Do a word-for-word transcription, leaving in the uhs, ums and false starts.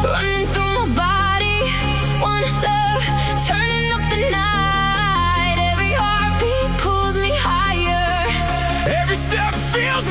running through my body. One love, turning up the night. Every heartbeat pulls me higher. Every step feels